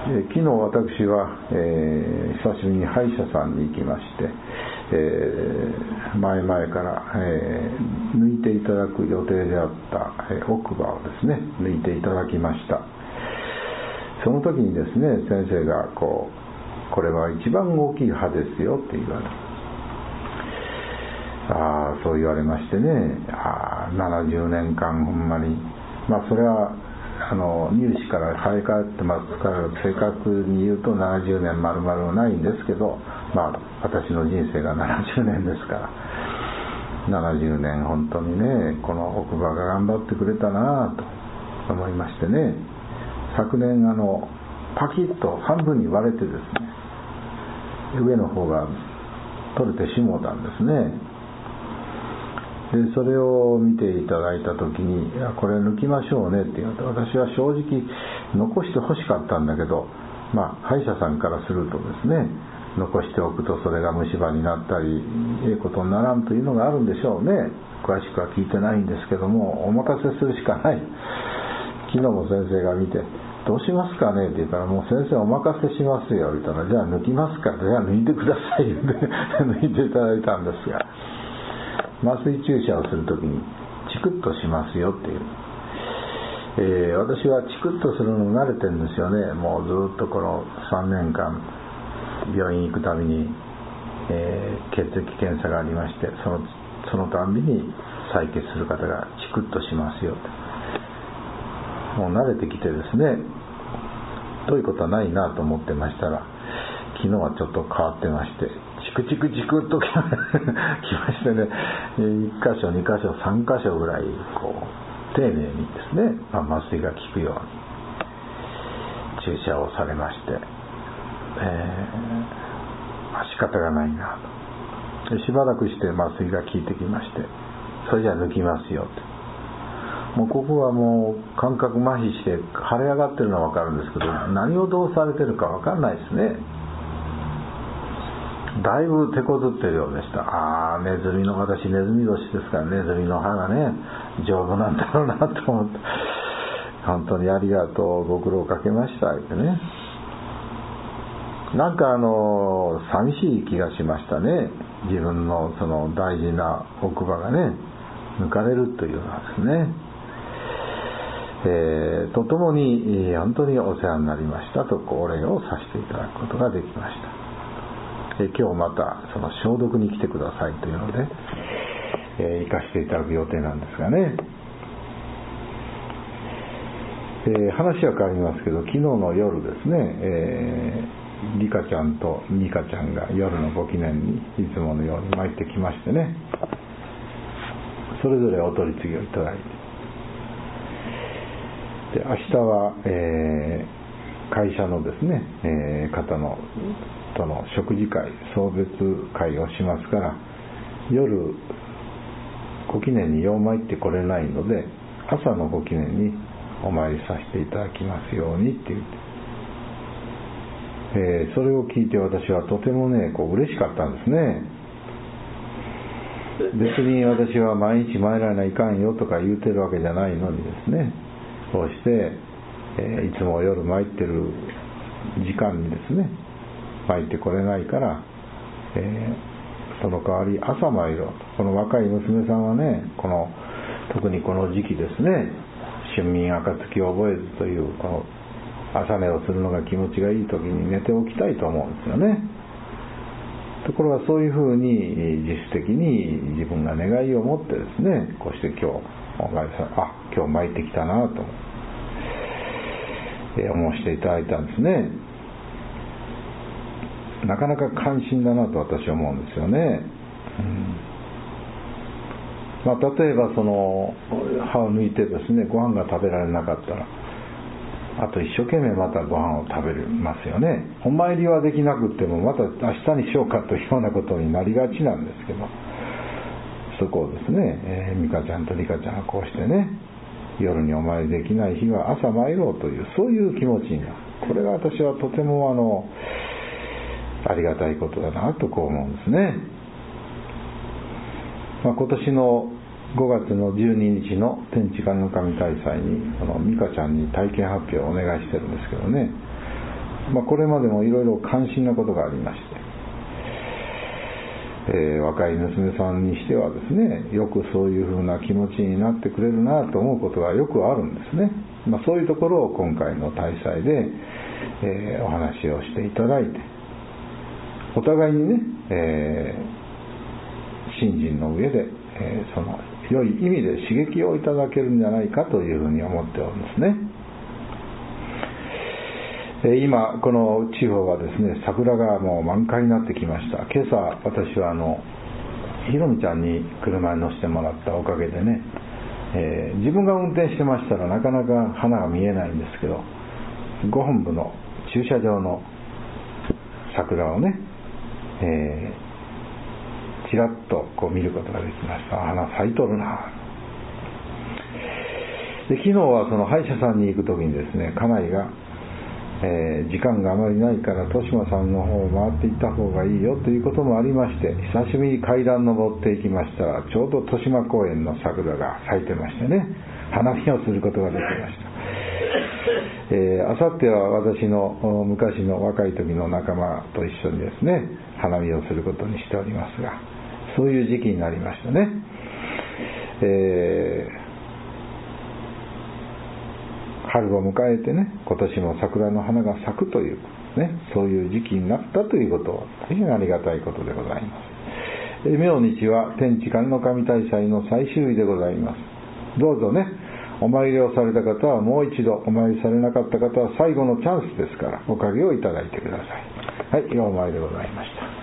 昨日私は、久しぶりに歯医者さんに行きまして、前々から、抜いていただく予定であった、奥歯をですね抜いていただきました。その時にですね、先生がこれは一番大きい歯ですよって言われた。そう言われましてね、70年間ほんまに、それは入試から生え変わってますから、正確に言うと70年丸々はないんですけど、私の人生が70年ですから、70年本当にね、この奥歯が頑張ってくれたなと思いましてね、昨年パキッと半分に割れてですね、上の方が取れてしもうたんですね。でそれを見ていただいた時に、これ抜きましょうねって言われて、私は正直残してほしかったんだけど、歯医者さんからするとですね、残しておくとそれが虫歯になったりことにならんというのがあるんでしょうね。詳しくは聞いてないんですけども、お任せするしかない。昨日も先生が見て、どうしますかねって言ったら、もう先生お任せしますよ言ったら、じゃあ抜きますか、じゃあ抜いてください言って抜いていただいたんですが、麻酔注射をするときにチクッとしますよっていう、私はチクッとするの慣れてるんですよね。もうずっとこの3年間病院行くたびに、血液検査がありまして、そのたんびに採血する方がチクッとしますよって、もう慣れてきてですね、どういうことはないなと思ってましたら、昨日はちょっと変わってまして、チクチクチクっときましてね、1箇所2箇所3箇所ぐらい丁寧にですね、麻酔が効くように注射をされまして、仕方がないなと。でしばらくして麻酔が効いてきまして、それじゃあ抜きますよって、もうここはもう感覚麻痺して腫れ上がってるのは分かるんですけど、何をどうされてるか分かんないですね。だいぶ手こずってるようでした。ネズミ年ですから、ネズミの歯がね丈夫なんだろうなと思って、本当にありがとう、ご苦労かけましたってね、なんか寂しい気がしましたね。自分のその大事な奥歯がね抜かれるというのはですね、とともに本当にお世話になりましたとお礼をさせていただくことができました。今日またその消毒に来てくださいというので、行かせていただく予定なんですがね、話は変わりますけど、昨日の夜ですね、リカちゃんとミカちゃんが夜のご記念にいつものように参ってきましてね、それぞれお取り次ぎをいただいて、で明日は、会社のですね、方のとの食事会、送別会をしますから、夜ご記念によう参ってこれないので、朝のご記念にお参りさせていただきますようにって言って、それを聞いて私はとてもね嬉しかったんですね。別に私は毎日参らないかんよとか言うてるわけじゃないのにですね、こうして、いつも夜参ってる時間にですね参ってこれないから、その代わり朝参ろうと。この若い娘さんはね、特にこの時期ですね、春眠暁を覚えずというこの朝寝をするのが気持ちがいい時に寝ておきたいと思うんですよね。ところがそういうふうに自主的に自分が願いを持ってですね、こうして今日参ってきたなと思わせていただいたんですね。なかなか関心だなと私は思うんですよね。例えばその歯を抜いてですね、ご飯が食べられなかったら、あと一生懸命またご飯を食べますよね。お参りはできなくってもまた明日にしようかというようなことになりがちなんですけど、そこをですね、美香ちゃんと理香ちゃんがこうしてね、夜にお参りできない日は朝参ろうという、そういう気持ちになる。これが私はとてもありがたいことだなと思うんですね。今年の5月の12日の天地神の神大祭に美香ちゃんに体験発表をお願いしてるんですけどね、 これまでもいろいろ関心なことがありまして、若い娘さんにしてはですね、よくそういうふうな気持ちになってくれるなと思うことがよくあるんですね。そういうところを今回の大祭で、お話をしていただいて、お互いにね、信心の上で、その良い意味で刺激をいただけるんじゃないかというふうに思っておるんですね。今この地方はですね、桜がもう満開になってきました。今朝私はひろみちゃんに車に乗せてもらったおかげでね、自分が運転してましたらなかなか花が見えないんですけど、ご本部の駐車場の桜をね、ちらっとこう見ることができました。花咲いとるな。で、昨日はその歯医者さんに行くときにですね、家内が、時間があまりないから豊島さんの方を回っていった方がいいよということもありまして、久しぶりに階段登っていきましたら、ちょうど豊島公園の桜が咲いてましてね、花見をすることができました。あさっては私の昔の若い時の仲間と一緒にですね、花見をすることにしておりますが、そういう時期になりましたね。春を迎えてね、今年も桜の花が咲くという、ね、そういう時期になったということを大変ありがたいことでございます。明日は天地神の神大祭の最終日でございます。どうぞね、お参りをされた方はもう一度、お参りされなかった方は最後のチャンスですから、おかげをいただいてください。はい、お参りでございました。